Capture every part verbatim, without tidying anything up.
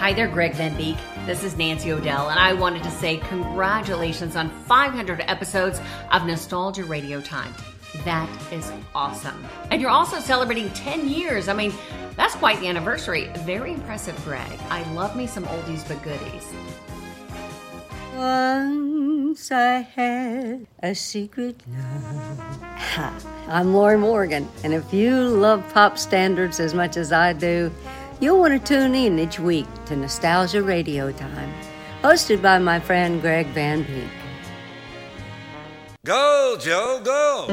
Hi there, Greg Van Beek. This is Nancy O'Dell, and I wanted to say congratulations on five hundred episodes of Nostalgia Radio Time. That is awesome. And you're also celebrating ten years. I mean, that's quite the anniversary. Very impressive, Greg. I love me some oldies but goodies. Once I had a secret love. Ha. I'm Lori Morgan, and if you love pop standards as much as I do, you'll want to tune in each week to Nostalgia Radio Time, hosted by my friend Greg Van Beek. Go, Joe, go!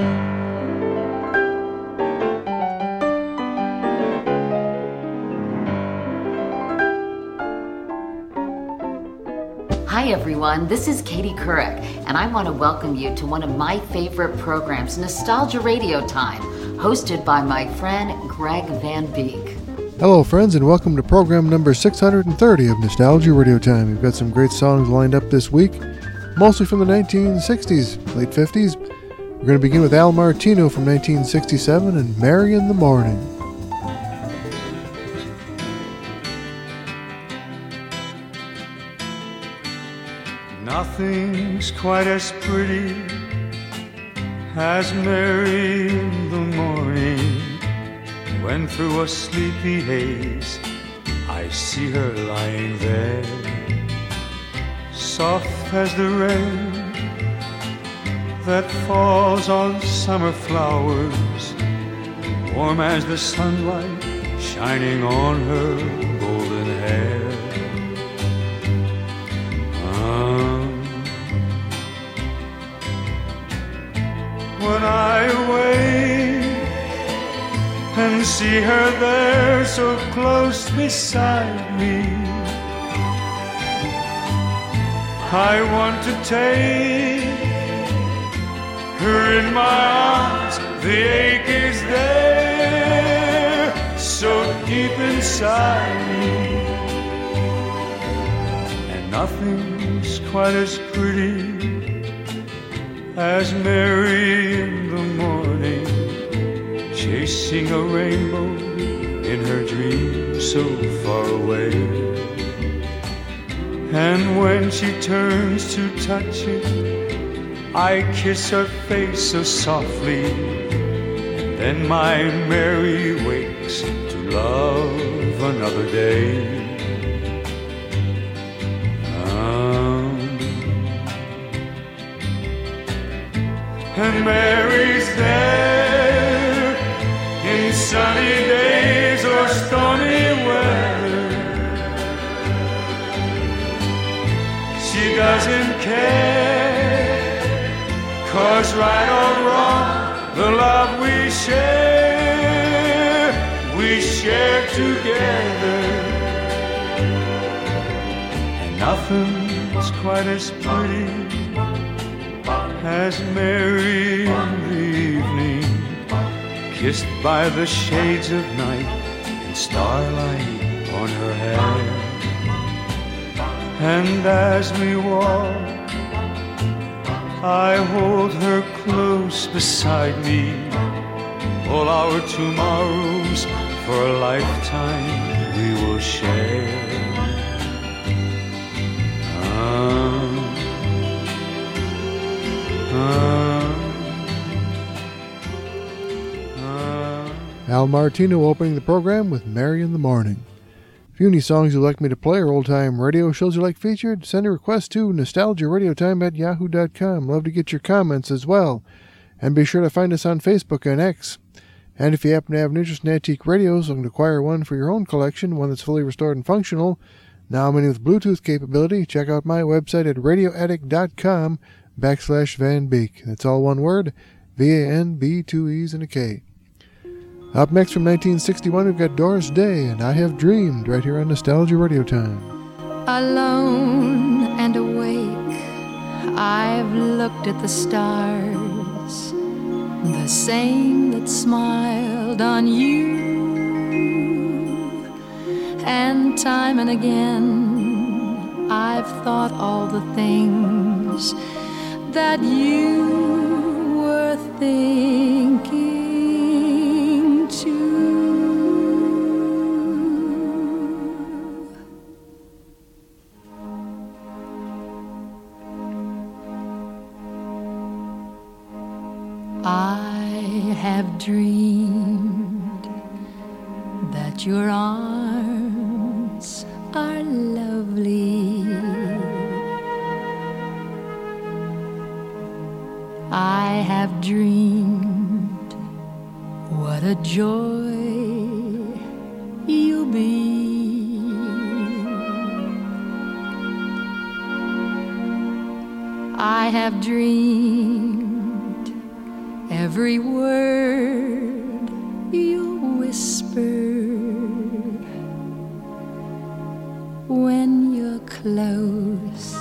Hi everyone, this is Katie Couric, and I want to welcome you to one of my favorite programs, Nostalgia Radio Time, hosted by my friend Greg Van Beek. Hello friends, and welcome to program number six hundred thirty of Nostalgia Radio Time. We've got some great songs lined up this week, mostly from the nineteen sixties, late fifties. We're going to begin with Al Martino from nineteen sixty-seven and Mary in the Morning. Nothing's quite as pretty as Mary in the morning, when through a sleepy haze I see her lying there, soft as the rain that falls on summer flowers, warm as the sunlight shining on her golden hair. When I wake and see her there so close beside me, I want to take her in my arms. The ache is there, so deep inside me, and nothing's quite as pretty as Mary in the morning, chasing a rainbow in her dream so far away. And when she turns to touch it, I kiss her face so softly, and then my Mary wakes to love another day. And Mary's there in sunny days or stormy weather. She doesn't care, 'cause right or wrong, the love we share, we share together. And nothing's quite as pretty as Mary in the evening, kissed by the shades of night and starlight on her hair. And as we walk, I hold her close beside me. All our tomorrows for a lifetime we will share. Um, Al Martino opening the program with Mary in the Morning. If you have any songs you'd like me to play or old-time radio shows you'd like featured, send a request to nostalgiaradiotime at yahoo dot com. Love to get your comments as well. And be sure to find us on Facebook and X. And if you happen to have an interest in antique radios or can acquire one for your own collection, one that's fully restored and functional, now many with Bluetooth capability, check out my website at radioaddict dot com backslash Van Beek. That's all one word, V A N B, two E's and a K. Up next from nineteen sixty-one, we've got Doris Day and I Have Dreamed right here on Nostalgia Radio Time. Alone and awake, I've looked at the stars, the same that smiled on you. And time and again, I've thought all the things that you were thinking too. dreamed that your arms are lovely. I have dreamed what a joy you'll be. I have dreamed every word you whisper when you're close,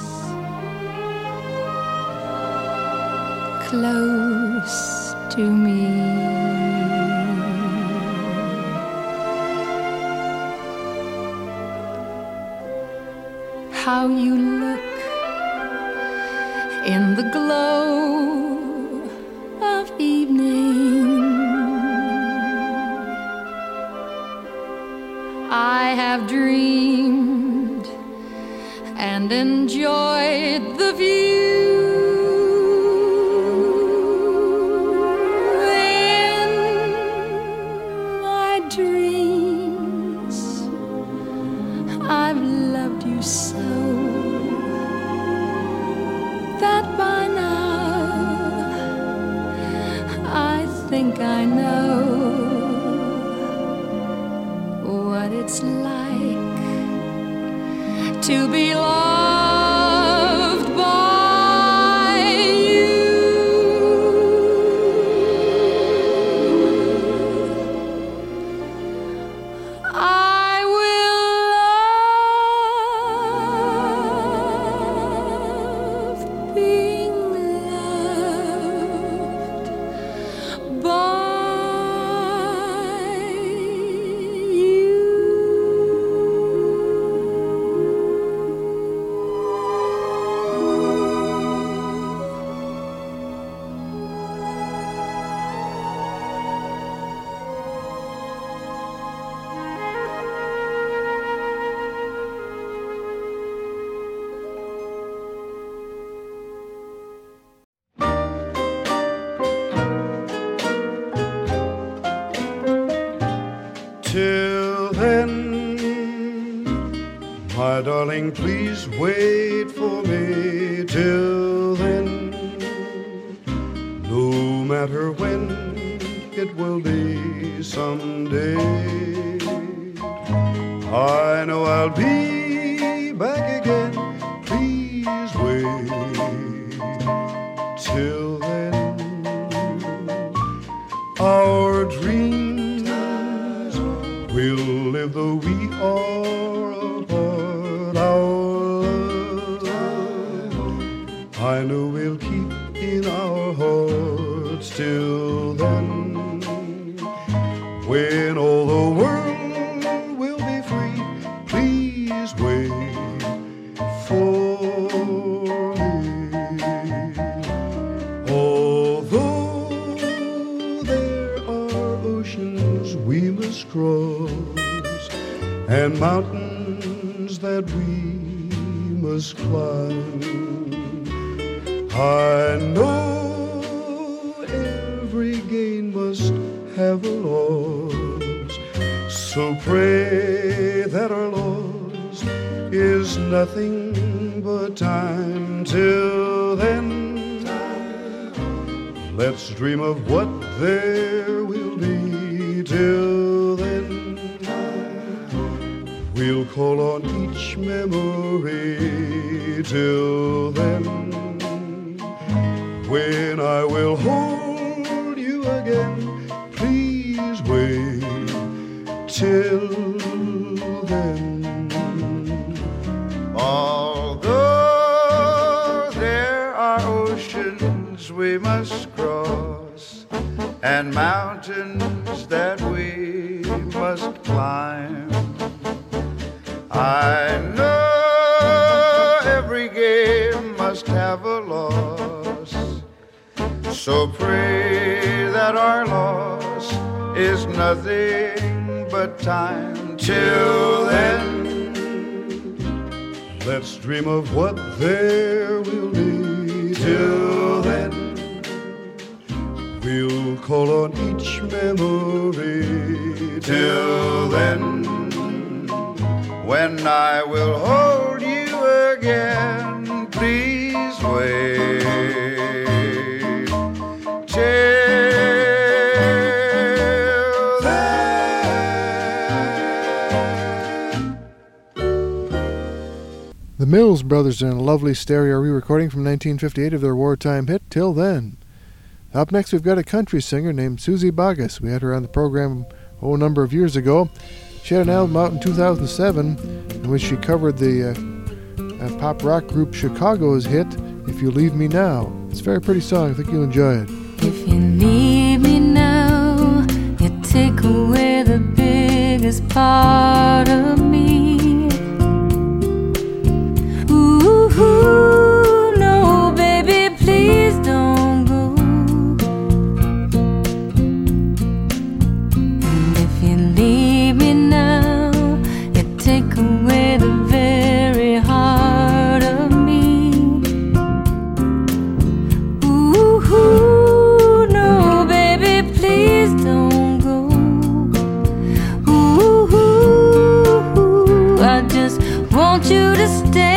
close to me. How you look in the glow of evening. I have dreamed and enjoyed the view. In my dreams, I've loved you so that by now I think I know what it's like to be loved by you. I will love being loved by Till then, my darling, please wait for me. Till then, no matter when, it will be someday. I know I'll be back again. Please wait. Till then, our dreams we'll live though we are apart. Our love, I know we'll keep in our hearts. Till then, when all the world will be free, please wait for me. Although there are oceans we must cross and mountains that we must climb, I know every gain must have a loss. So pray that our loss is nothing but time. Till then, let's dream of what there will be. Till then, we'll call on each memory. Till then, when I will hold you again, please wait. Till then, although there are oceans we must cross and mountains that we must climb, I know every game must have a loss. So pray that our loss is nothing but time. Till then, let's dream of what there will be. Till then, we'll call on each memory. Till then, when I will hold you again, please wait. Till then. The Mills Brothers in a lovely stereo re-recording from nineteen fifty-eight of their wartime hit, Till Then. Up next, we've got a country singer named Suzy Bogguss. We had her on the program oh, a number of years ago. She had an album out in two thousand seven in which she covered the uh, uh, pop rock group Chicago's hit, If You Leave Me Now. It's a very pretty song. I think you'll enjoy it. If you leave me now, you take away the biggest part of me. Ooh, no, baby, please don't go. And if you leave me now, you take away the very heart of me. Ooh, no, baby, please don't go. Ooh, I just want you to stay.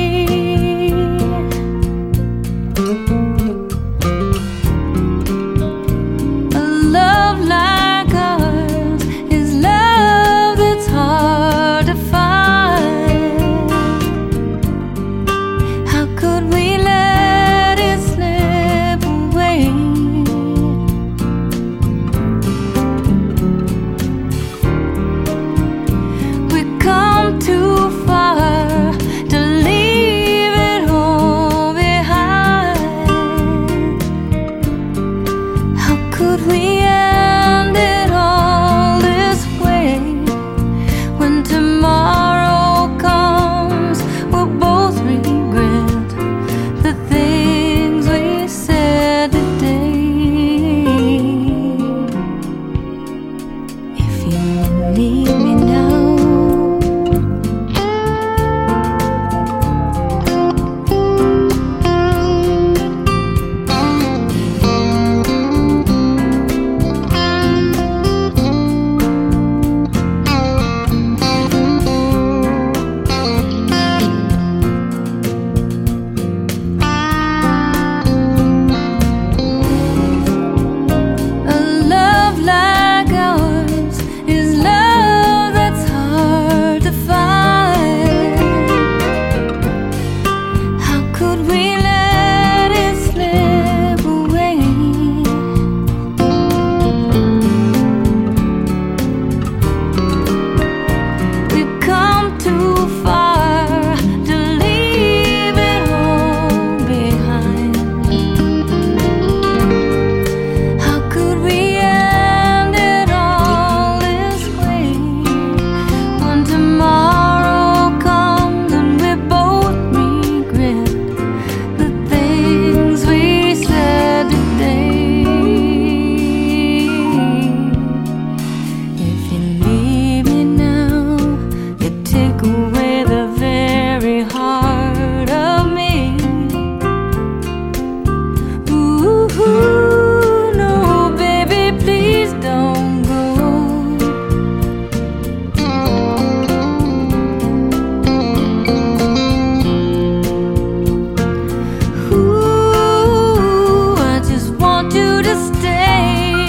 A love like ours is love that's hard to find. How could we let it slip away? We come too far to leave it all behind. How could we end it all this way? When tomorrow comes, we'll both regret the things we said today. If you leave me now, a love like ours is love that's hard to find. How could we let it slip away? We've come too far to leave it all behind. How could we end it all this way? When tomorrow comes and we both regret the things we said today. If you leave me now, you take away the very heart of me. Ooh, no, baby, please don't go. Ooh, I just want you to stay.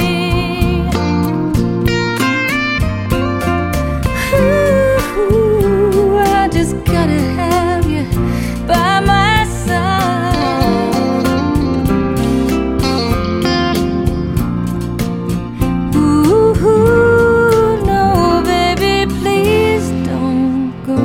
Ooh, I just gotta have you by my side. Ooh, no, baby, please don't go.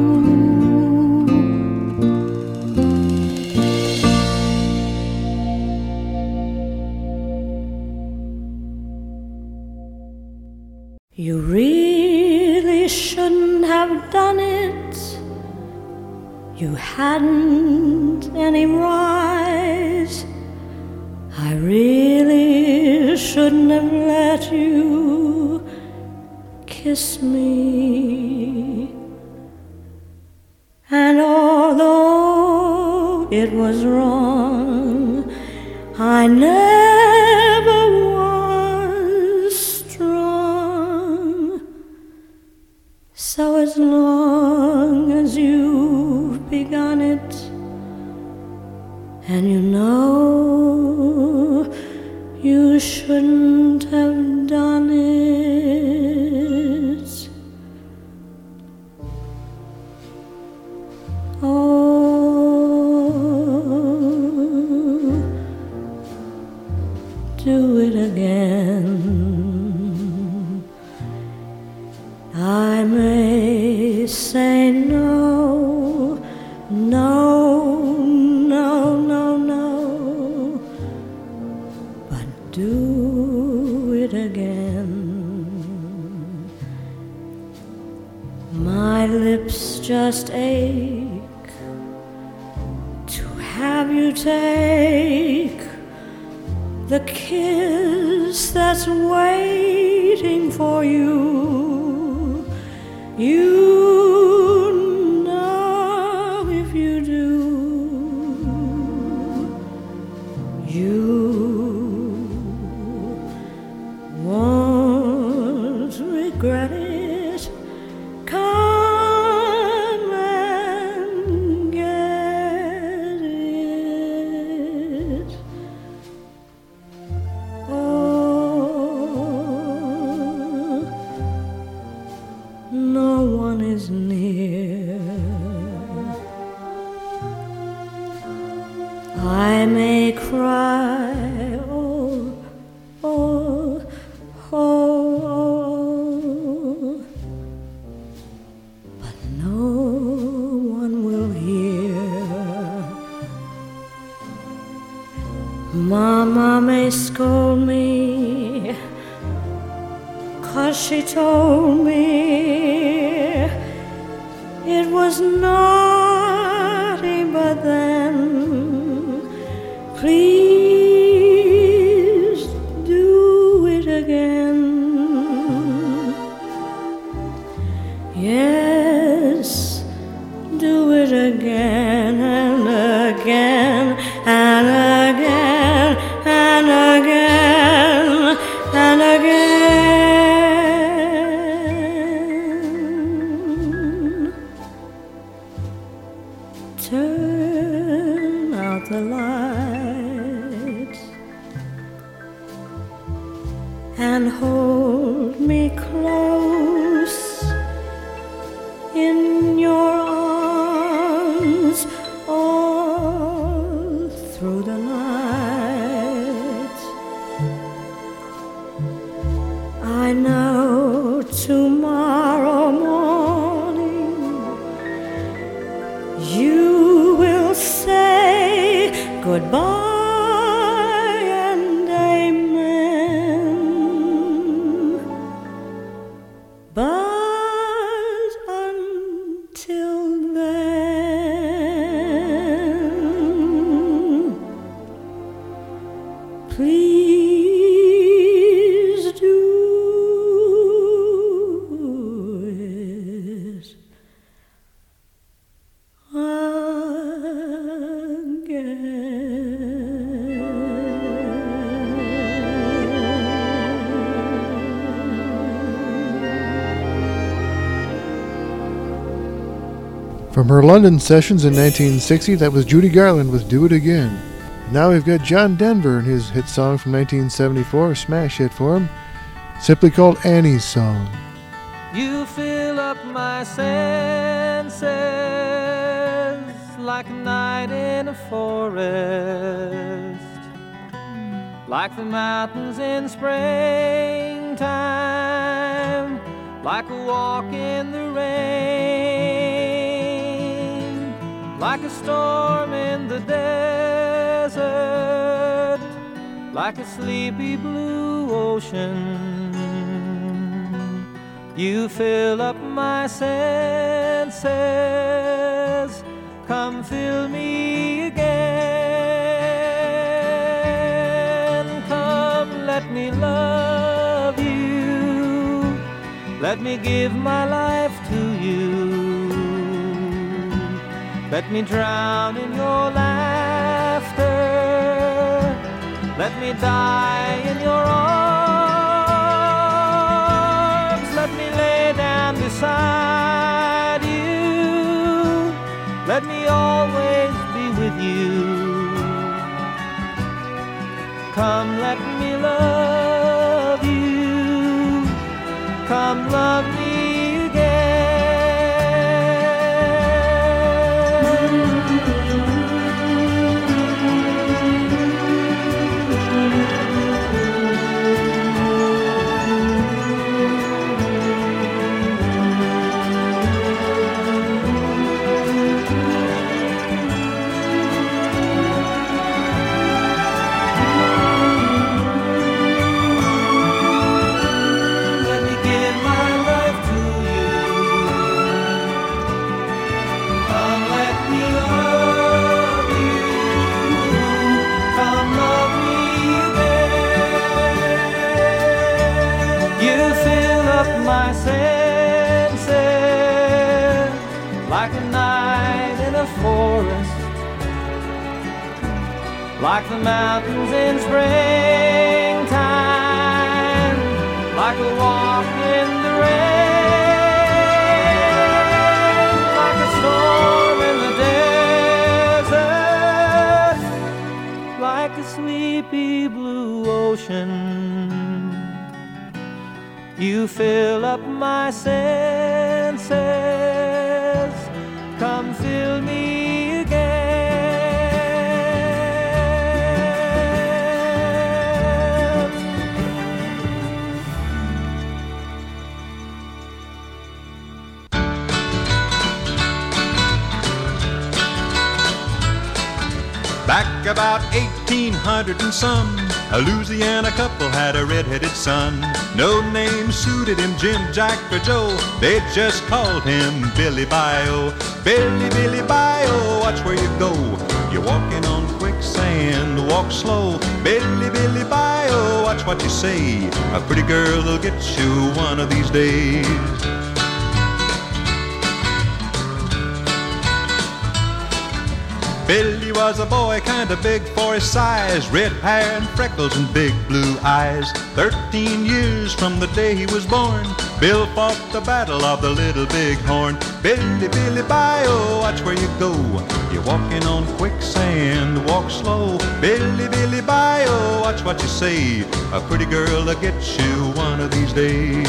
You really shouldn't have done it. You hadn't any right. I really shouldn't have let you kiss me. And although it was wrong, I never So as long as you've begun it, and you know you shouldn't have done it, oh, do it again. I may say no, no, no, no, no, but do it again. My lips just ache to have you take the kiss that's waiting for you. You know if you do, you won't regret it. Come and get it. Oh, no one is near. I may cry, oh, oh, oh, oh, but no one will hear. Mama may scold me, 'cause she told me it was naughty, but then please do it again. Yes, do it again and again and again and again and again. Turn out the lights and hold me close in your arms all through the night. I know tomorrow morning you will say goodbye and amen, but until then, please do it From her London sessions in nineteen sixty, that was Judy Garland with Do It Again. Now we've got John Denver and his hit song from nineteen seventy-four, a smash hit for him, simply called Annie's Song. You fill up my senses like a night in a forest, like the mountains in springtime, like a walk in the rain, like a storm in the desert, like a sleepy blue ocean. You fill up my senses, come fill me again. Come, let me love you, let me give my life to you, let me drown in your laughter, let me die in your arms, let me lay down beside let me always be with you. Come, let me love you. Come, love me again. My senses like a night in a forest, like the mountains in springtime, like a walk in the rain, like a storm in the desert, like a sleepy blue ocean. You fill up my senses, come fill me again. Back about eighteen hundred and some, a Louisiana couple had a red-headed son. No name suited him, Jim, Jack, or Joe. They just called him Billy Bio. Billy, Billy Bio, watch where you go. You're walking on quicksand, walk slow. Billy, Billy Bio, watch what you say. A pretty girl will get you one of these days. Billy was a boy kinda big for his size, red hair and freckles and big blue eyes. Thirteen years from the day he was born, Bill fought the battle of the Little Big Horn. Billy, Billy Bio, watch where you go. You're walking on quicksand, walk slow. Billy, Billy Bio, watch what you say. A pretty girl will get you one of these days.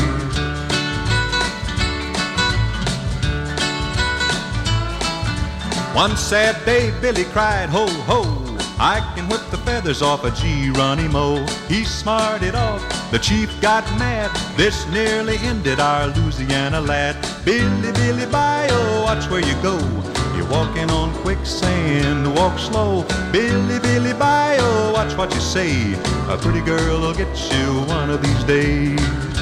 One sad day, Billy cried, ho, ho, I can whip the feathers off a Geronimo. He smarted off, the chief got mad. This nearly ended our Louisiana lad. Billy, Billy Bio, watch where you go. You're walking on quicksand, walk slow. Billy, Billy Bio, watch what you say. A pretty girl will get you one of these days.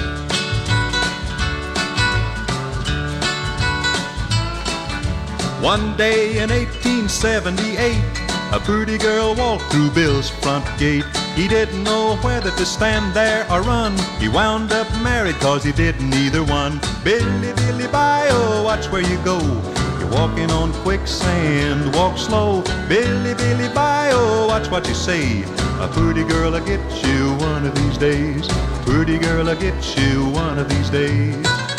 One day in eighteen seventy-eight, a pretty girl walked through Bill's front gate. He didn't know whether to stand there or run. He wound up married cause he didn't either one. Billy, Billy Bio, watch where you go. You're walking on quicksand, walk slow. Billy, Billy Bio, watch what you say. A pretty girl will get you one of these days. Pretty girl will get you one of these days.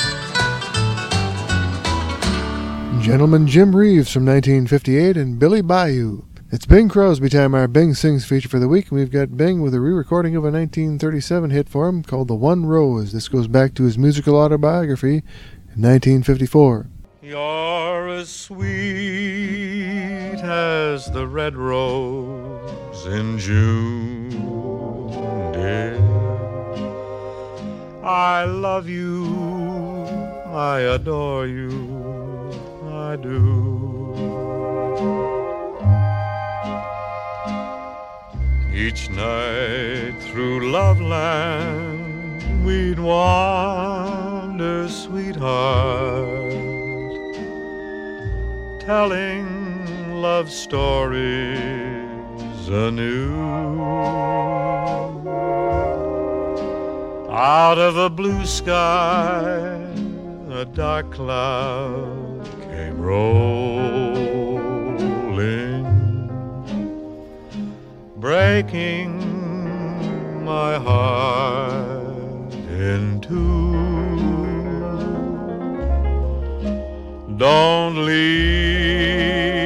Gentleman Jim Reeves from nineteen fifty-eight and Billy Bayou. It's Bing Crosby time, our Bing Sings feature for the week, and we've got Bing with a re-recording of a nineteen thirty-seven hit for him called The One Rose. This goes back to his musical autobiography in nineteen fifty-four. You're as sweet as the red rose in June, dear. I love you, I adore you, I do. Each night through Loveland we'd wander, sweetheart, telling love stories anew. Out of a blue sky a dark cloud came rolling, breaking my heart in two. Don't leave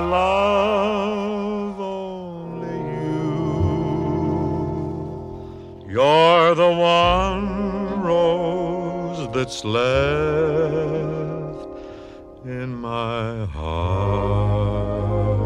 love only you. You're the one rose that's left in my heart.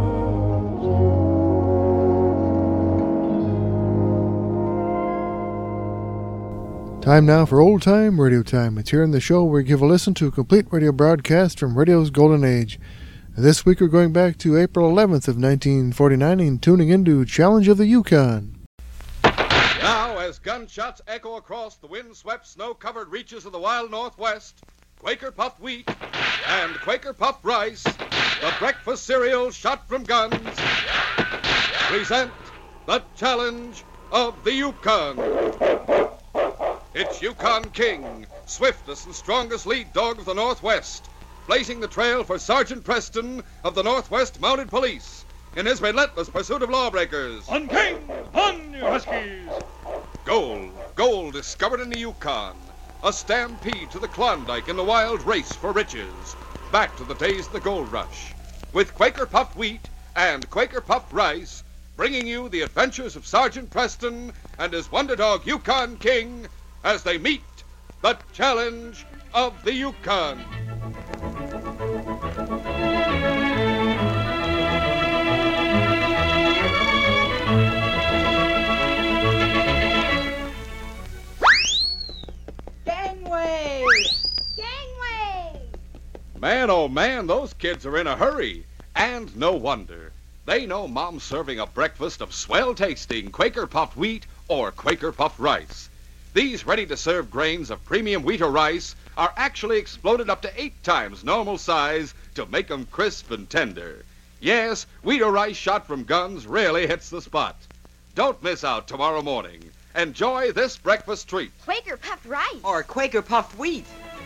Time now for Old Time Radio Time. It's here in the show where we give a listen to a complete radio broadcast from radio's golden age. This week we're going back to April eleventh of nineteen forty-nine and tuning into Challenge of the Yukon. Now, as gunshots echo across the wind-swept, snow-covered reaches of the wild Northwest, Quaker Puffed Wheat and Quaker Puffed Rice, the breakfast cereal shot from guns, present the Challenge of the Yukon. It's Yukon King, swiftest and strongest lead dog of the Northwest, blazing the trail for Sergeant Preston of the Northwest Mounted Police in his relentless pursuit of lawbreakers. On King! On, you Huskies! Gold, gold discovered in the Yukon. A stampede to the Klondike in the wild race for riches. Back to the days of the gold rush. With Quaker Puffed Wheat and Quaker Puffed Rice, bringing you the adventures of Sergeant Preston and his wonder dog Yukon King as they meet the Challenge of the Yukon. Gangway! Gangway! Man, oh man, those kids are in a hurry. And no wonder. They know Mom's serving a breakfast of swell-tasting Quaker Puffed Wheat or Quaker Puffed Rice. These ready-to-serve grains of premium wheat or rice are actually exploded up to eight times normal size to make them crisp and tender. Yes, wheat or rice shot from guns really hits the spot. Don't miss out tomorrow morning. Enjoy this breakfast treat. Quaker Puffed Rice. Or Quaker Puffed Wheat.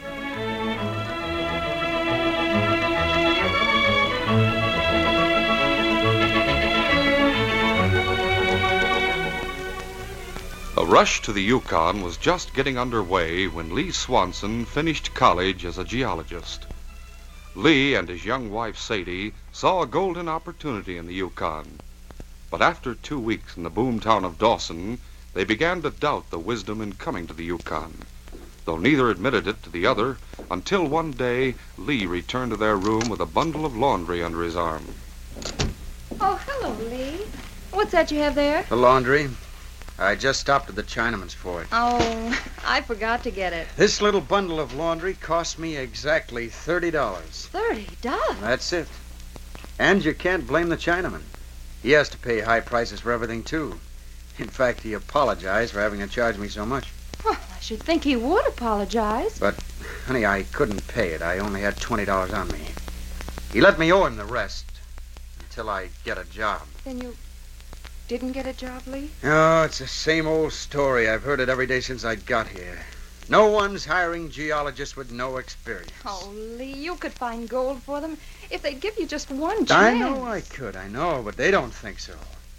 A rush to the Yukon was just getting underway when Lee Swanson finished college as a geologist. Lee and his young wife Sadie saw a golden opportunity in the Yukon. But after two weeks in the boomtown of Dawson, they began to doubt the wisdom in coming to the Yukon, though neither admitted it to the other until one day Lee returned to their room with a bundle of laundry under his arm. Oh, hello, Lee. What's that you have there? The laundry. I just stopped at the Chinaman's for it. Oh, I forgot to get it. This little bundle of laundry cost me exactly thirty dollars. Thirty dollars? That's it. And you can't blame the Chinaman. He has to pay high prices for everything, too. In fact, he apologized for having to charge me so much. Well, I should think he would apologize. But, honey, I couldn't pay it. I only had twenty dollars on me. He let me owe him the rest until I get a job. Then you didn't get a job, Lee? Oh, it's the same old story. I've heard it every day since I got here. No one's hiring geologists with no experience. Oh, Lee, you could find gold for them if they'd give you just one chance. I know I could, I know, but they don't think so.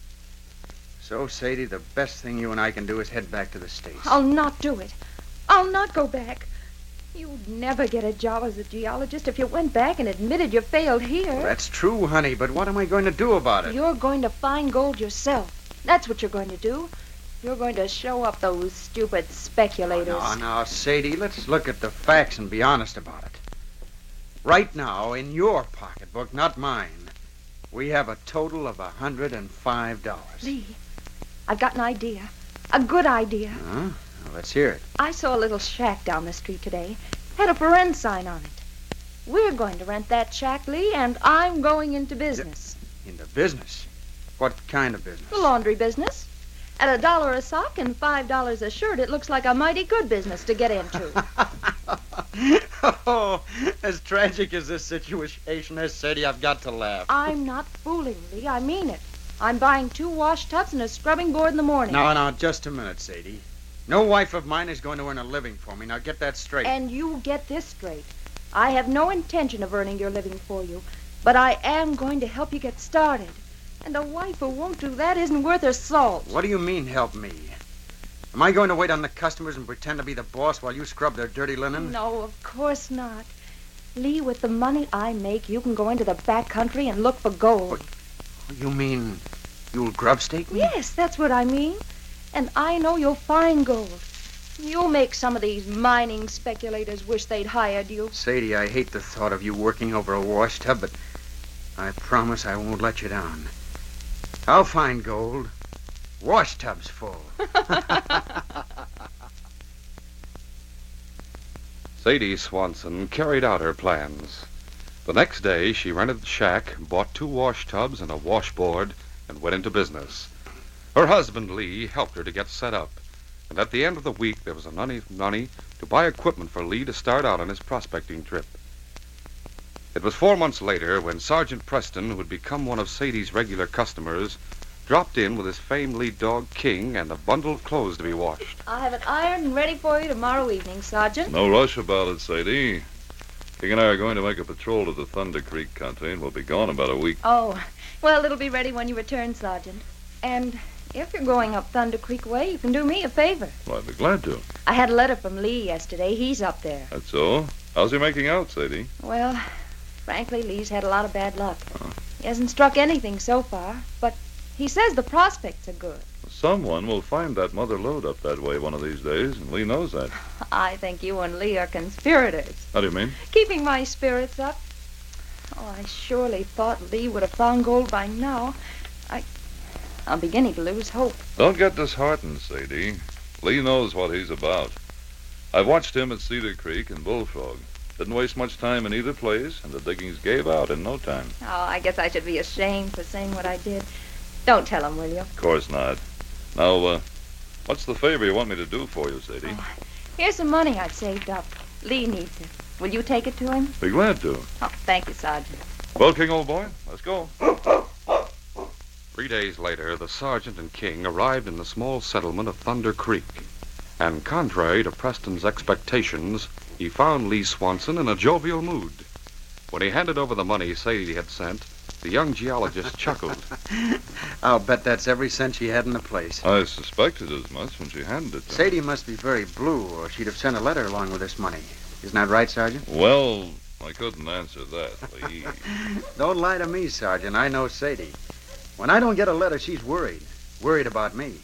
So, Sadie, the best thing you and I can do is head back to the States. I'll not do it. I'll not go back. You'd never get a job as a geologist if you went back and admitted you failed here. Well, that's true, honey, but what am I going to do about it? You're going to find gold yourself. That's what you're going to do. You're going to show up those stupid speculators. Oh, no, no, Sadie, let's look at the facts and be honest about it. Right now, in your pocketbook, not mine, we have a total of one hundred five dollars. Lee, I've got an idea. A good idea. Huh? Well, let's hear it. I saw a little shack down the street today. Had a for rent sign on it. We're going to rent that shack, Lee, and I'm going into business. Into business? What kind of business? The laundry business. At a dollar a sock and five dollars a shirt, it looks like a mighty good business to get into. Oh, as tragic as this situation is, Sadie, I've got to laugh. I'm not fooling, Lee. I mean it. I'm buying two wash tubs and a scrubbing board in the morning. No, no, just a minute, Sadie. No wife of mine is going to earn a living for me. Now get that straight. And you get this straight. I have no intention of earning your living for you, but I am going to help you get started. And a wife who won't do that isn't worth her salt. What do you mean, help me? Am I going to wait on the customers and pretend to be the boss while you scrub their dirty linen? No, of course not. Lee, with the money I make, you can go into the back country and look for gold. You mean you'll grub stake me? Yes, that's what I mean. And I know you'll find gold. You'll make some of these mining speculators wish they'd hired you. Sadie, I hate the thought of you working over a wash tub, but I promise I won't let you down. I'll find gold. Wash tub's full. Sadie Swanson carried out her plans. The next day, she rented the shack, bought two wash tubs and a washboard, and went into business. Her husband, Lee, helped her to get set up. And at the end of the week, there was enough money to buy equipment for Lee to start out on his prospecting trip. It was four months later when Sergeant Preston, who had become one of Sadie's regular customers, dropped in with his famed lead dog, King, and a bundle of clothes to be washed. I'll have it ironed and ready for you tomorrow evening, Sergeant. No rush about it, Sadie. King and I are going to make a patrol to the Thunder Creek country, and we'll be gone about a week. Oh, well, it'll be ready when you return, Sergeant. And if you're going up Thunder Creek way, you can do me a favor. Well, I'd be glad to. I had a letter from Lee yesterday. He's up there. That's so? How's he making out, Sadie? Well, frankly, Lee's had a lot of bad luck. Huh? He hasn't struck anything so far, but he says the prospects are good. Someone will find that mother lode up that way one of these days, and Lee knows that. I think you and Lee are conspirators. How do you mean? Keeping my spirits up. Oh, I surely thought Lee would have found gold by now. I... I'm beginning to lose hope. Don't get disheartened, Sadie. Lee knows what he's about. I've watched him at Cedar Creek and Bullfrog. Didn't waste much time in either place, and the diggings gave out in no time. Oh, I guess I should be ashamed for saying what I did. Don't tell him, will you? Of course not. Now, uh, what's the favor you want me to do for you, Sadie? Oh, here's some money I've saved up. Lee needs it. Will you take it to him? Be glad to. Oh, thank you, Sergeant. Well, King, old boy, let's go. Three days later, the sergeant and King arrived in the small settlement of Thunder Creek. And contrary to Preston's expectations, he found Lee Swanson in a jovial mood. When he handed over the money Sadie had sent, the young geologist chuckled. I'll bet that's every cent she had in the place. I suspected as much when she handed it to Sadie must be very blue, or she'd have sent a letter along with this money. Isn't that right, Sergeant? Well, I couldn't answer that, Lee. Don't lie to me, Sergeant. I know Sadie. When I don't get a letter, she's worried. Worried about me.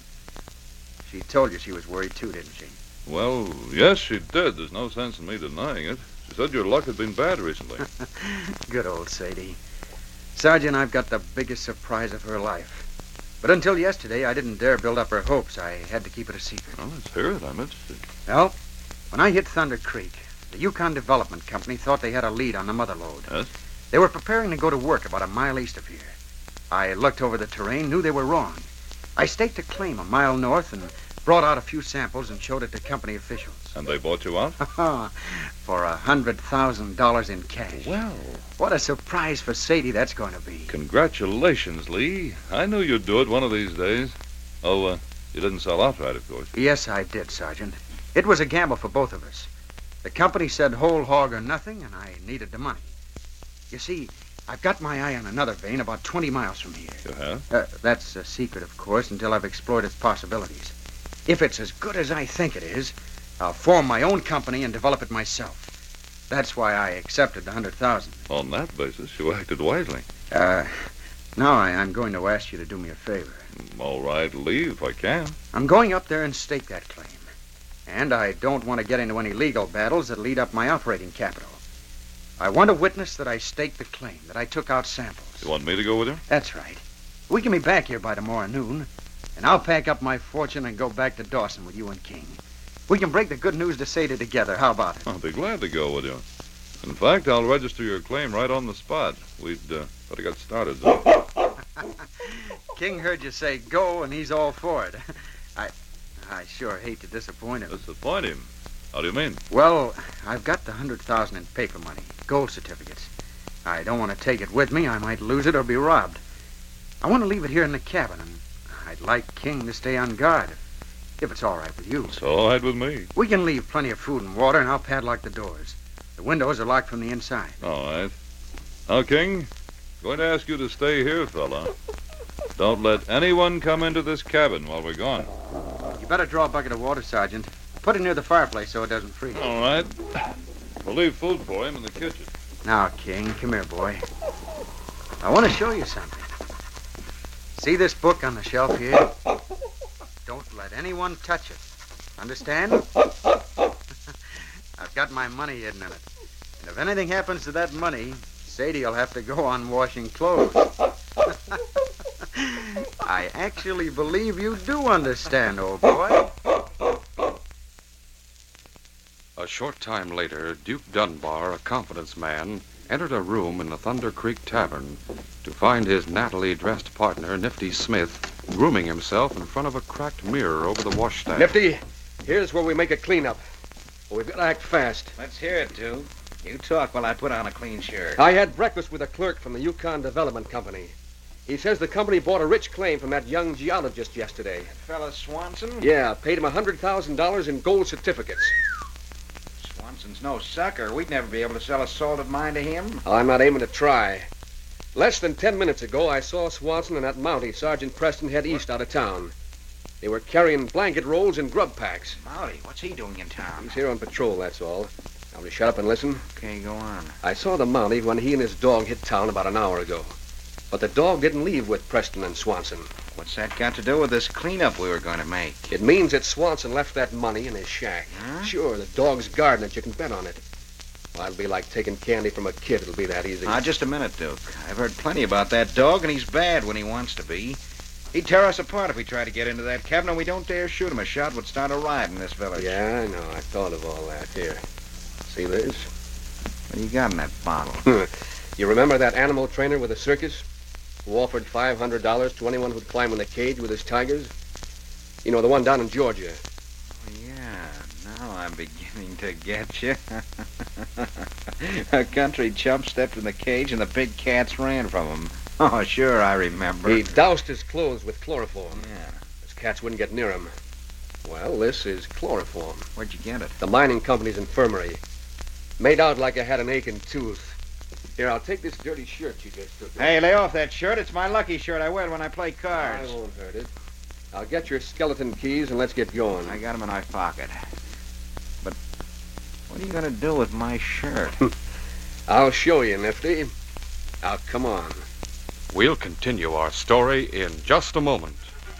She told you she was worried, too, didn't she? Well, yes, she did. There's no sense in me denying it. She said your luck had been bad recently. Good old Sadie. Sergeant, I've got the biggest surprise of her life. But until yesterday, I didn't dare build up her hopes. I had to keep it a secret. Well, let's hear it. I'm interested. Well, when I hit Thunder Creek, the Yukon Development Company thought they had a lead on the mother lode. Yes? They were preparing to go to work about a mile east of here. I looked over the terrain, knew they were wrong. I staked a claim a mile north and brought out a few samples and showed it to company officials. And they bought you out? For a hundred thousand dollars in cash. Well, what a surprise for Sadie that's going to be. Congratulations, Lee. I knew you'd do it one of these days. Oh, uh, you didn't sell outright, of course. Yes, I did, Sergeant. It was a gamble for both of us. The company said whole hog or nothing, and I needed the money. You see, I've got my eye on another vein about twenty miles from here. You have? Uh, that's a secret, of course, until I've explored its possibilities. If it's as good as I think it is, I'll form my own company and develop it myself. That's why I accepted the hundred thousand. On that basis, you acted wisely. Uh, now I, I'm going to ask you to do me a favor. All right, Lee, if I can. I'm going up there and stake that claim. And I don't want to get into any legal battles that lead up my operating capital. I want a witness that I staked the claim, that I took out samples. You want me to go with you? That's right. We can be back here by tomorrow noon, and I'll pack up my fortune and go back to Dawson with you and King. We can break the good news to Sadie together. How about it? I'll be glad to go with you. In fact, I'll register your claim right on the spot. We'd uh, better get started, though. King heard you say go, and he's all for it. I I sure hate to disappoint him. Disappoint him? How do you mean? Well, I've got the hundred thousand in paper money, gold certificates. I don't want to take it with me. I might lose it or be robbed. I want to leave it here in the cabin, and I'd like King to stay on guard, if, if it's all right with you. It's all right with me. We can leave plenty of food and water, and I'll padlock the doors. The windows are locked from the inside. All right. Now, King, I'm going to ask you to stay here, fella. Don't let anyone come into this cabin while we're gone. You better draw a bucket of water, Sergeant. Put it near the fireplace so it doesn't freeze. All right. We'll leave food for him in the kitchen. Now, King, come here, boy. I want to show you something. See this book on the shelf here? Don't let anyone touch it. Understand? I've got my money hidden in it. And if anything happens to that money, Sadie'll have to go on washing clothes. I actually believe you do understand, old boy. A short time later, Duke Dunbar, a confidence man, entered a room in the Thunder Creek Tavern to find his nattily-dressed partner, Nifty Smith, grooming himself in front of a cracked mirror over the washstand. Nifty, here's where we make a cleanup. But we've got to act fast. Let's hear it, Duke. You talk while I put on a clean shirt. I had breakfast with a clerk from the Yukon Development Company. He says the company bought a rich claim from that young geologist yesterday. That fella Swanson? Yeah, paid him one hundred thousand dollars in gold certificates. Swanson's no sucker. We'd never be able to sell a salted mine to him. I'm not aiming to try. Less than ten minutes ago, I saw Swanson and that Mountie, Sergeant Preston, head east out of town. They were carrying blanket rolls and grub packs. Mountie, what's he doing in town? He's here on patrol, that's all. Now, will you shut up and listen? Okay, go on. I saw the Mountie when he and his dog hit town about an hour ago. But the dog didn't leave with Preston and Swanson. What's that got to do with this cleanup we were going to make? It means that Swanson left that money in his shack. Huh? Sure, the dog's guarding it. You can bet on it. Well, it'll be like taking candy from a kid. It'll be that easy. Ah, just a minute, Duke. I've heard plenty about that dog, and he's bad when he wants to be. He'd tear us apart if we tried to get into that cabin, and we don't dare shoot him. A shot would start a riot in this village. Yeah, I know. I thought of all that. Here. See this? What do you got in that bottle? You remember that animal trainer with the circus who offered five hundred dollars to anyone who'd climb in the cage with his tigers? You know, the one down in Georgia. Oh, yeah. Now I'm beginning to get you. A country chump stepped in the cage, and the big cats ran from him. Oh, sure, I remember. He doused his clothes with chloroform. Yeah. His cats wouldn't get near him. Well, this is chloroform. Where'd you get it? The mining company's infirmary. Made out like I had an aching tooth. Here, I'll take this dirty shirt you just took. Hey, lay off that shirt. It's my lucky shirt. I wear it when I play cards. I won't hurt it. I'll get your skeleton keys and let's get going. I got them in my pocket. But what are you going to do with my shirt? I'll show you, Nifty. Now, come on. We'll continue our story in just a moment.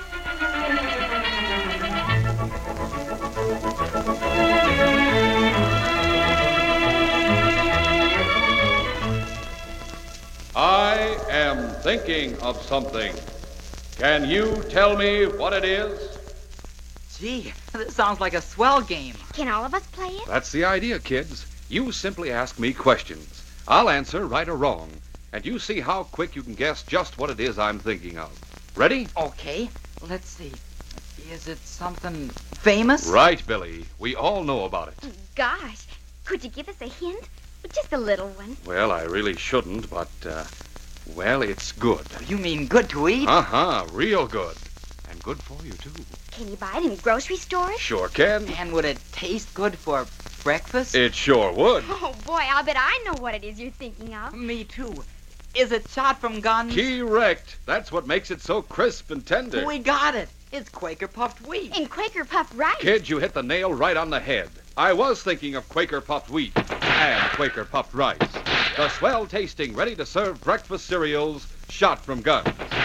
I am thinking of something. Can you tell me what it is? Gee, this sounds like a swell game. Can all of us play it? That's the idea, kids. You simply ask me questions. I'll answer right or wrong. And you see how quick you can guess just what it is I'm thinking of. Ready? Okay. Let's see. Is it something famous? Right, Billy. We all know about it. Gosh, could you give us a hint? Just a little one. Well, I really shouldn't, but, uh, well, it's good. You mean good to eat? Uh-huh, real good. And good for you, too. Can you buy it in grocery stores? Sure can. And would it taste good for breakfast? It sure would. Oh, boy, I'll bet I know what it is you're thinking of. Me, too. Is it shot from guns? Correct. That's what makes it so crisp and tender. We got it. It's Quaker puffed wheat. And Quaker puffed rice. Kid, you hit the nail right on the head. I was thinking of Quaker puffed wheat and Quaker puffed rice. The swell-tasting, ready-to-serve breakfast cereals shot from guns.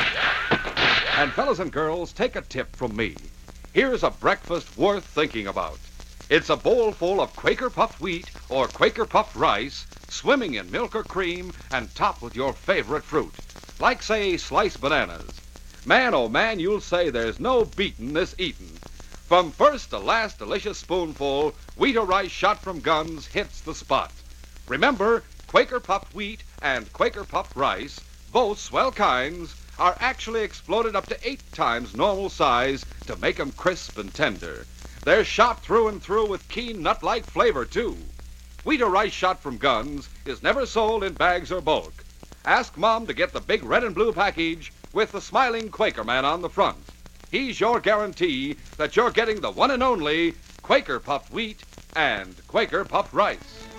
And fellas and girls, take a tip from me. Here's a breakfast worth thinking about. It's a bowl full of Quaker puffed wheat or Quaker puffed rice, swimming in milk or cream and topped with your favorite fruit, like, say, sliced bananas. Man, oh man, you'll say there's no beatin' this eatin'. From first to last delicious spoonful, wheat or rice shot from guns hits the spot. Remember, Quaker puffed wheat and Quaker puffed rice, both swell kinds, are actually exploded up to eight times normal size to make 'em crisp and tender. They're shot through and through with keen nut-like flavor, too. Wheat or rice shot from guns is never sold in bags or bulk. Ask Mom to get the big red and blue package with the smiling Quaker man on the front. He's your guarantee that you're getting the one and only Quaker puffed wheat and Quaker puffed rice.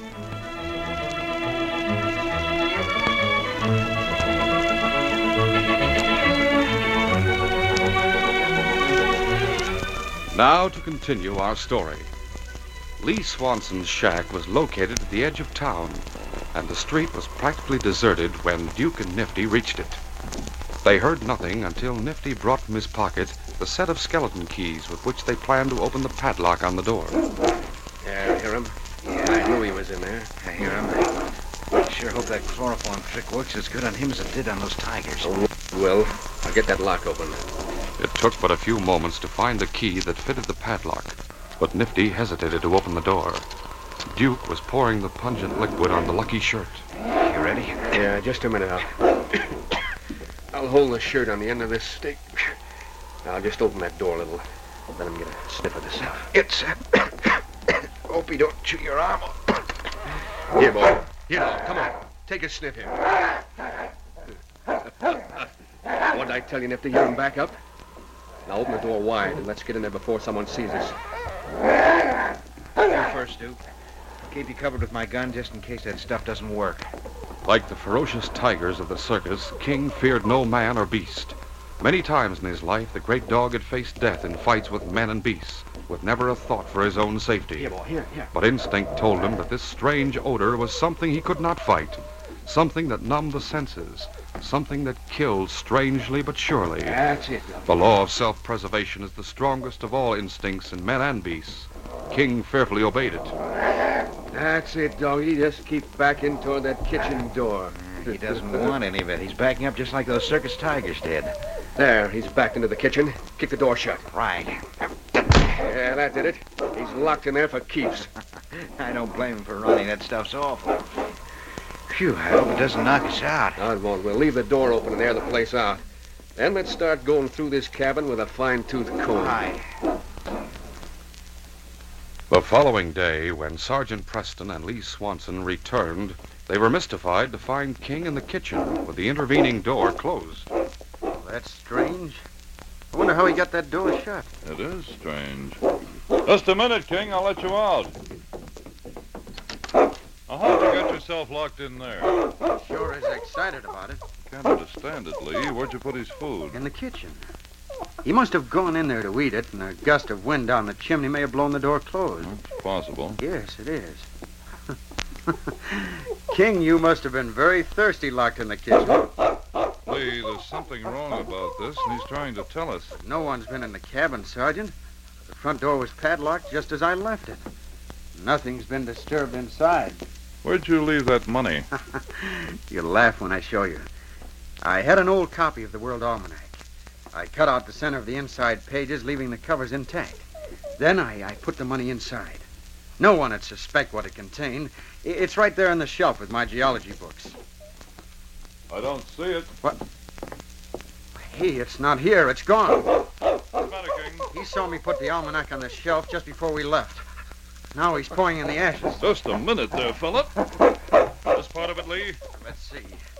Now to continue our story. Lee Swanson's shack was located at the edge of town, and the street was practically deserted when Duke and Nifty reached it. They heard nothing until Nifty brought from his pocket the set of skeleton keys with which they planned to open the padlock on the door. Yeah, I hear him. Yeah, I knew he was in there. I hear him. I sure hope that chloroform trick works as good on him as it did on those tigers. Oh, well, I'll get that lock open. It took but a few moments to find the key that fitted the padlock, but Nifty hesitated to open the door. Duke was pouring the pungent liquid on the lucky shirt. You ready? Yeah, just a minute. I'll, I'll hold the shirt on the end of this stick. I'll just open that door a little. Let him get a sniff of this stuff. It's... Hope you don't chew your arm off. Here, boy. Here now. Come on. Take a sniff here. What'd I tell you, Nifty? Hear him back up? Now open the door wide and let's get in there before someone sees us. You first, Duke. Keep you covered with my gun just in case that stuff doesn't work. Like the ferocious tigers of the circus, King feared no man or beast. Many times in his life, the great dog had faced death in fights with men and beasts, with never a thought for his own safety. Here, boy, here, here. But instinct told him that this strange odor was something he could not fight, something that numbed the senses, something that killed strangely but surely. That's it. The law of self-preservation is the strongest of all instincts in men and beasts. King fearfully obeyed it. That's it, doggy. Just keep backing toward that kitchen door. He doesn't want any of it. He's backing up just like those circus tigers did. There, he's backed into the kitchen. Kick the door shut. Right. Yeah, that did it. He's locked in there for keeps. I don't blame him for running. That stuff's awful. Phew, I hope it doesn't knock us out. No, it won't. We'll leave the door open and air the place out. Then let's start going through this cabin with a fine-tooth comb. Right. The following day, when Sergeant Preston and Lee Swanson returned, they were mystified to find King in the kitchen with the intervening door closed. Well, that's strange. I wonder how he got that door shut. It is strange. Just a minute, King. I'll let you out. Now, how'd you get yourself locked in there? Sure is excited about it. Can't understand it, Lee. Where'd you put his food? In the kitchen. He must have gone in there to eat it, and a gust of wind down the chimney may have blown the door closed. It's possible. Yes, it is. King, you must have been very thirsty locked in the kitchen. Lee, there's something wrong about this, and he's trying to tell us. No one's been in the cabin, Sergeant. The front door was padlocked just as I left it. Nothing's been disturbed inside. Where'd you leave that money? You'll laugh when I show you. I had an old copy of the World Almanac. I cut out the center of the inside pages, leaving the covers intact. Then I, I put the money inside. No one would suspect what it contained. It's right there on the shelf with my geology books. I don't see it. What? Hey, it's not here. It's gone. What's the matter, King? He saw me put the almanac on the shelf just before we left. Now he's pouring in the ashes. Just a minute there, fella. This part of it, Lee? Let's see.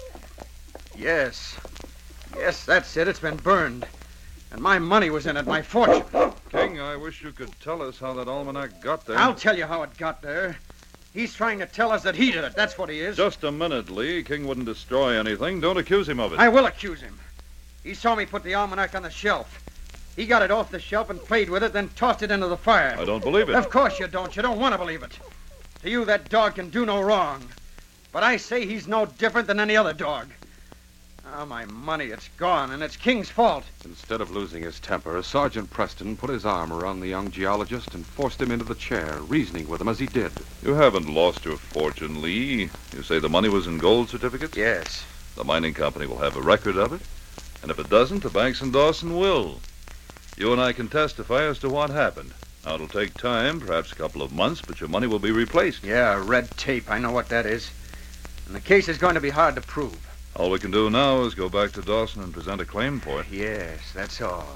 Yes. Yes, that's it. It's been burned. And my money was in it, my fortune. King, I wish you could tell us how that almanac got there. I'll tell you how it got there. He's trying to tell us that he did it. That's what he is. Just a minute, Lee. King wouldn't destroy anything. Don't accuse him of it. I will accuse him. He saw me put the almanac on the shelf. He got it off the shelf and played with it, then tossed it into the fire. I don't believe it. Of course you don't. You don't want to believe it. To you, that dog can do no wrong. But I say he's no different than any other dog. Oh, my money, it's gone, and it's King's fault. Instead of losing his temper, Sergeant Preston put his arm around the young geologist and forced him into the chair, reasoning with him as he did. You haven't lost your fortune, Lee. You say the money was in gold certificates? Yes. The mining company will have a record of it, and if it doesn't, the banks in Dawson will. You and I can testify as to what happened. Now, it'll take time, perhaps a couple of months, but your money will be replaced. Yeah, red tape. I know what that is. And the case is going to be hard to prove. All we can do now is go back to Dawson and present a claim for it. Yes, that's all.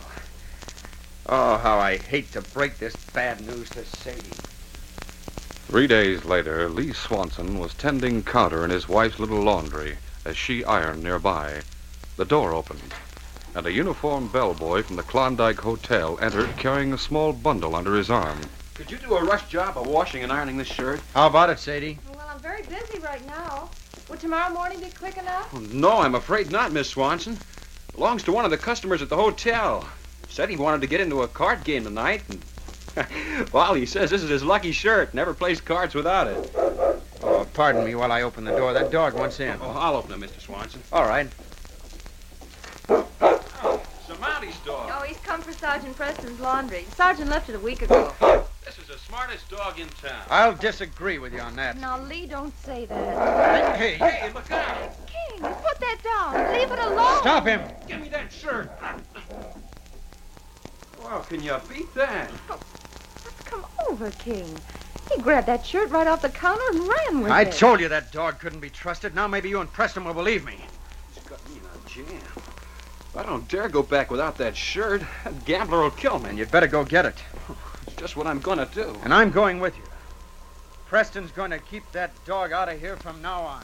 Oh, how I hate to break this bad news to Sadie. Three days later, Lee Swanson was tending counter in his wife's little laundry as she ironed nearby. The door opened, and a uniformed bellboy from the Klondike Hotel entered carrying a small bundle under his arm. Could you do a rush job of washing and ironing this shirt? How about it, Sadie? Well, I'm very busy right now. Would tomorrow morning be quick enough? Oh, no, I'm afraid not, Miss Swanson. Belongs to one of the customers at the hotel. Said he wanted to get into a card game tonight, and well, he says this is his lucky shirt. Never plays cards without it. Oh, pardon me while I open the door. That dog wants in. Oh, I'll open it, Mister Swanson. All right. It's a Mounties dog. Oh, he's come for Sergeant Preston's laundry. Sergeant left it a week ago. This is the smartest dog in town. I'll disagree with you on that. Now, Lee, don't say that. Hey, Hey, look out! King, put that down. Leave it alone. Stop him. Give me that shirt. Well, can you beat that? Come over, King. He grabbed that shirt right off the counter and ran with I it. told you that dog couldn't be trusted. Now maybe you and Preston will believe me. He's got me in a jam. I don't dare go back without that shirt. That gambler will kill me. And you'd better go get it. It's just what I'm gonna do. And I'm going with you. Preston's going to keep that dog out of here from now on.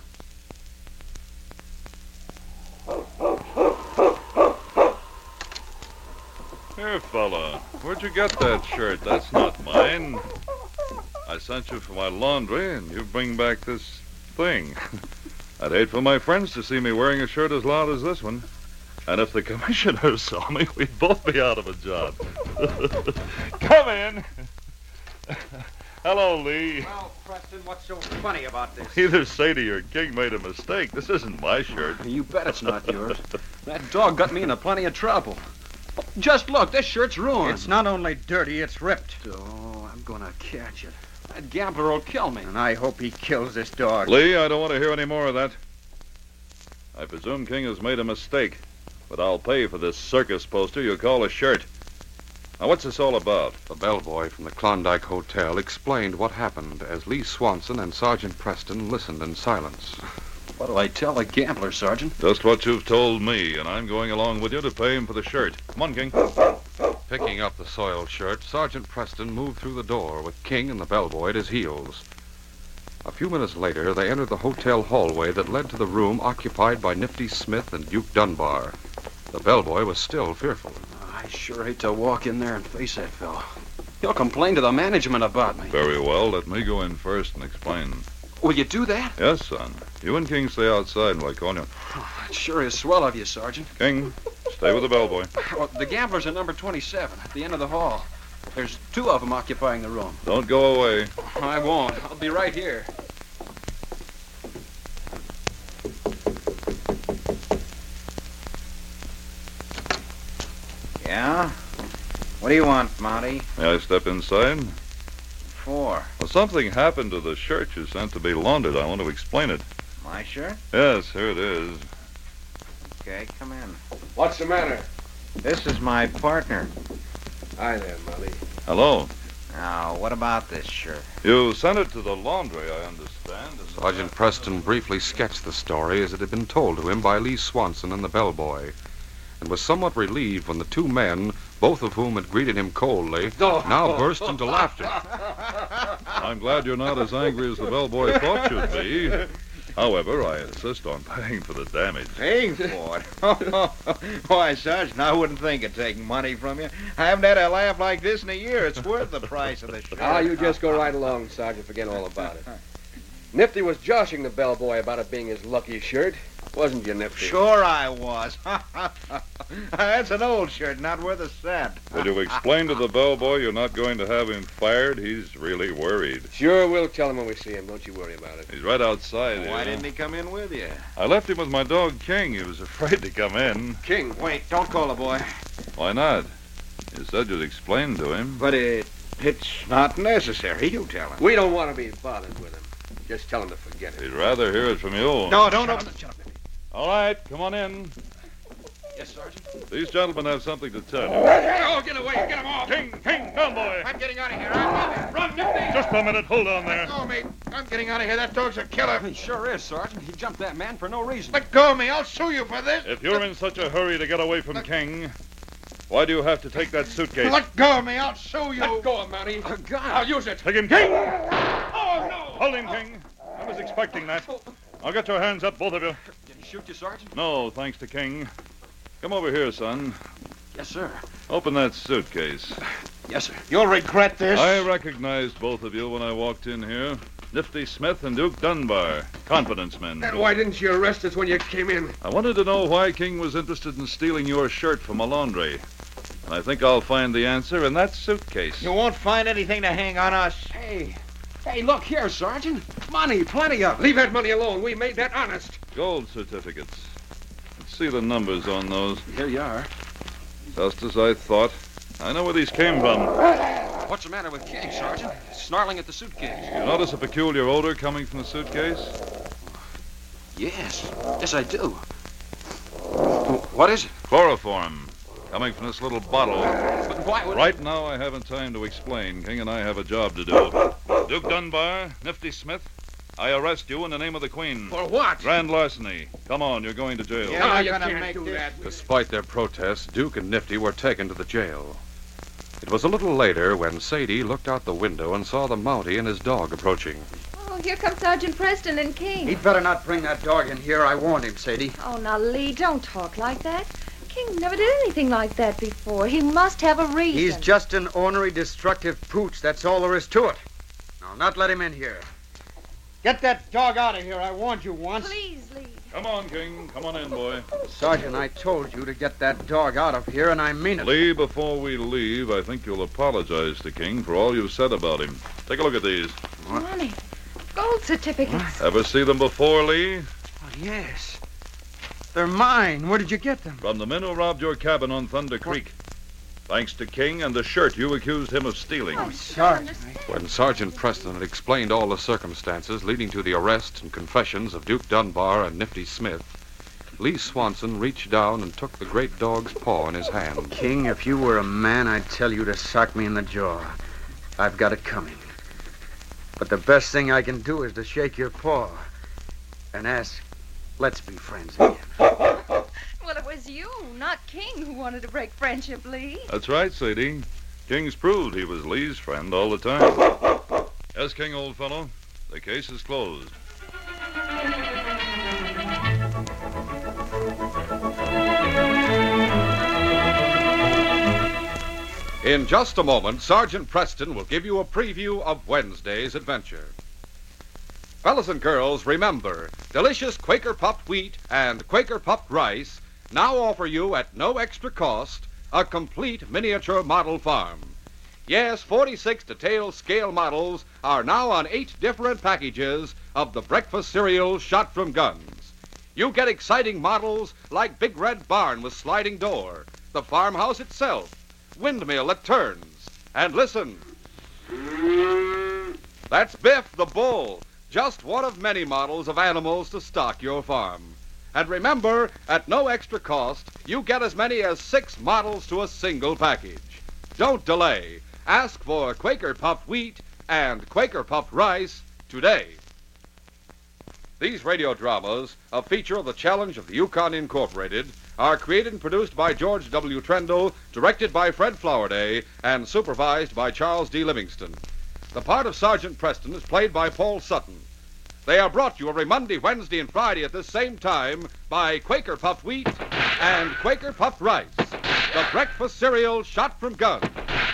Here, fella. Where'd you get that shirt? That's not mine. I sent you for my laundry, and you bring back this thing. I'd hate for my friends to see me wearing a shirt as loud as this one. And if the commissioner saw me, we'd both be out of a job. Come in. Hello, Lee. Well, Preston, what's so funny about this? Either Sadie or King made a mistake. This isn't my shirt. You bet it's not yours. That dog got me into plenty of trouble. Just look, this shirt's ruined. It's not only dirty, it's ripped. Oh, I'm gonna catch it. That gambler will kill me. And I hope he kills this dog. Lee, I don't want to hear any more of that. I presume King has made a mistake, but I'll pay for this circus poster you call a shirt. Now, what's this all about? The bellboy from the Klondike Hotel explained what happened as Lee Swanson and Sergeant Preston listened in silence. What'll I tell the gambler, Sergeant? Just what you've told me, and I'm going along with you to pay him for the shirt. Come on, King. Picking up the soiled shirt, Sergeant Preston moved through the door with King and the bellboy at his heels. A few minutes later, they entered the hotel hallway that led to the room occupied by Nifty Smith and Duke Dunbar. The bellboy was still fearful. I sure hate to walk in there and face that fellow. He'll complain to the management about me. Very well. Let me go in first and explain. Will you do that? Yes, son. You and King stay outside while I call you. Oh, it sure is swell of you, Sergeant. King, stay with the bellboy. Well, the gamblers are number twenty-seven at the end of the hall. There's two of them occupying the room. Don't go away. I won't. I'll be right here. Yeah? What do you want, Monty? May I step inside? For? Well, something happened to the shirt you sent to be laundered. I want to explain it. My shirt? Yes, here it is. Okay, come in. What's the matter? This is my partner. Hi there, Molly. Hello. Now, what about this shirt? You sent it to the laundry, I understand. Sergeant Preston briefly sketched the story as it had been told to him by Lee Swanson and the bellboy, and was somewhat relieved when the two men, both of whom had greeted him coldly, now burst into laughter. I'm glad you're not as angry as the bellboy thought you'd be. However, I insist on paying for the damage. Paying for it? Why, Sergeant, I wouldn't think of taking money from you. I haven't had a laugh like this in a year. It's worth the price of the shirt. Ah, you just go right along, Sergeant. Forget all about it. Nifty was joshing the bellboy about it being his lucky shirt. Wasn't you, Nifty? Sure I was. That's an old shirt, not worth a cent. Will you explain to the bellboy you're not going to have him fired? He's really worried. Sure, we'll tell him when we see him. Don't you worry about it. He's right outside. Why here. didn't he come in with you? I left him with my dog, King. He was afraid to come in. King? Wait, don't call the boy. Why not? You said you'd explain to him. But it, it's not necessary. You tell him. We don't want to be bothered with him. Just tell him to forget it. He'd rather hear it from you. No, don't open Shut up, All right, come on in. Yes, Sergeant? These gentlemen have something to tell you. Oh, get away. Get him off. King, King, bellboy. I'm getting out of here. I'm Run, Nifty. Just a minute. Hold on there. Let go of me. I'm getting out of here. That dog's a killer. He sure is, Sergeant. He jumped that man for no reason. Let go of me. I'll sue you for this. If you're in such a hurry to get away from King, why do you have to take that suitcase? Let go of me. I'll sue you. Let go of Mounty. A gun. I'll use it. Take him, King. Oh, no. Hold him, King. I was expecting that. I'll get your hands up, both of you. Did he shoot you, Sergeant? No, thanks to King. Come over here, son. Yes, sir. Open that suitcase. Yes, sir. You'll regret this. I recognized both of you when I walked in here. Nifty Smith and Duke Dunbar, confidence men. Then why didn't you arrest us when you came in? I wanted to know why King was interested in stealing your shirt from a laundry. And I think I'll find the answer in that suitcase. You won't find anything to hang on us. Hey, Hey, look here, Sergeant. Money, plenty of it. Leave that money alone. We made that honest. Gold certificates. Let's see the numbers on those. Here you are. Just as I thought. I know where these came from. What's the matter with King, Sergeant? Snarling at the suitcase. You notice a peculiar odor coming from the suitcase? Yes. Yes, I do. What is it? Chloroform. Coming from this little bottle. But why would... Right now, I haven't time to explain. King and I have a job to do. Duke Dunbar, Nifty Smith, I arrest you in the name of the Queen. For what? Grand larceny. Come on, you're going to jail. Yeah, no, you can't make do that. Despite their protests, Duke and Nifty were taken to the jail. It was a little later when Sadie looked out the window and saw the Mountie and his dog approaching. Oh, here come Sergeant Preston and King. He'd better not bring that dog in here. I warned him, Sadie. Oh, now, Lee, don't talk like that. King never did anything like that before. He must have a reason. He's just an ornery, destructive pooch. That's all there is to it. I'll not let him in here. Get that dog out of here. I warned you once. Please, Lee. Come on, King. Come on in, boy. Sergeant, I told you to get that dog out of here, and I mean it. Lee, before we leave, I think you'll apologize to King for all you've said about him. Take a look at these. What? Money. Gold certificates. Ever see them before, Lee? Oh, yes. They're mine. Where did you get them? From the men who robbed your cabin on Thunder Creek. Thanks to King and the shirt you accused him of stealing. Oh, Sergeant. When Sergeant Preston had explained all the circumstances leading to the arrest and confessions of Duke Dunbar and Nifty Smith, Lee Swanson reached down and took the great dog's paw in his hand. King, if you were a man, I'd tell you to sock me in the jaw. I've got it coming. But the best thing I can do is to shake your paw and ask, let's be friends again. Well, it was you, not King, who wanted to break friendship, Lee. That's right, Sadie. King's proved he was Lee's friend all the time. Yes, King, old fellow. The case is closed. In just a moment, Sergeant Preston will give you a preview of Wednesday's adventure. Fellas and girls, remember, delicious Quaker puffed wheat and Quaker puffed rice now offer you at no extra cost a complete miniature model farm. Yes, forty-six detailed scale models are now on eight different packages of the breakfast cereal shot from guns. You get exciting models like Big Red Barn with sliding door, the farmhouse itself, windmill that turns, and listen. That's Biff the Bull, just one of many models of animals to stock your farm. And remember, at no extra cost, you get as many as six models to a single package. Don't delay. Ask for Quaker puffed wheat and Quaker puffed rice today. These radio dramas, a feature of the Challenge of the Yukon Incorporated, are created and produced by George W. Trendle, directed by Fred Flowerday, and supervised by Charles D. Livingston. The part of Sergeant Preston is played by Paul Sutton. They are brought to you every Monday, Wednesday, and Friday at this same time by Quaker puffed wheat and Quaker puffed rice, the breakfast cereal shot from guns.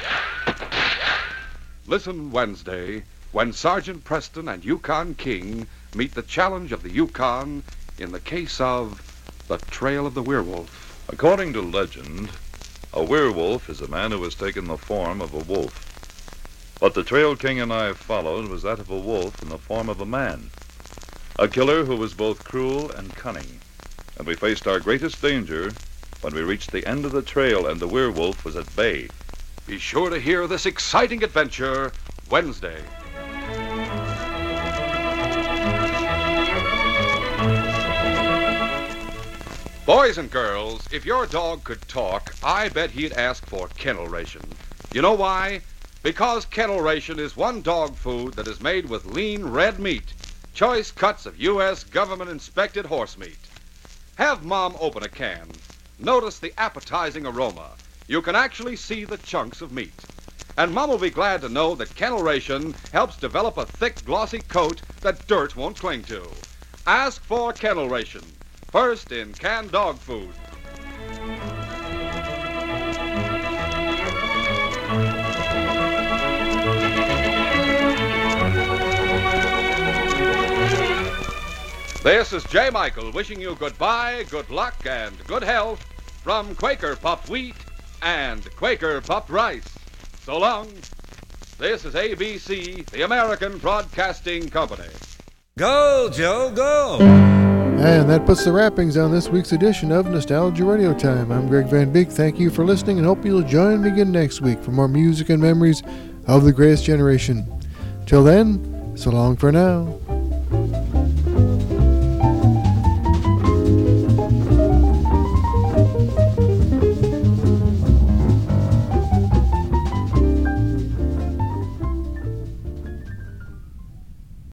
Listen Wednesday when Sergeant Preston and Yukon King meet the challenge of the Yukon in the case of the Trail of the Werewolf. According to legend, a werewolf is a man who has taken the form of a wolf. But the trail King and I followed was that of a wolf in the form of a man. A killer who was both cruel and cunning. And we faced our greatest danger when we reached the end of the trail and the werewolf was at bay. Be sure to hear this exciting adventure Wednesday. Boys and girls, if your dog could talk, I bet he'd ask for kennel ration. You know why? Because kennel ration is one dog food that is made with lean red meat, choice cuts of U S government-inspected horse meat. Have Mom open a can. Notice the appetizing aroma. You can actually see the chunks of meat. And Mom will be glad to know that kennel ration helps develop a thick, glossy coat that dirt won't cling to. Ask for kennel ration. First in canned dog food. This is J. Michael wishing you goodbye, good luck, and good health from Quaker puffed wheat and Quaker puffed rice. So long. This is A B C, the American Broadcasting Company. Go, Joe, go! And that puts the wrappings on this week's edition of Nostalgia Radio Time. I'm Greg Van Beek. Thank you for listening, and hope you'll join me again next week for more music and memories of the greatest generation. Till then, so long for now.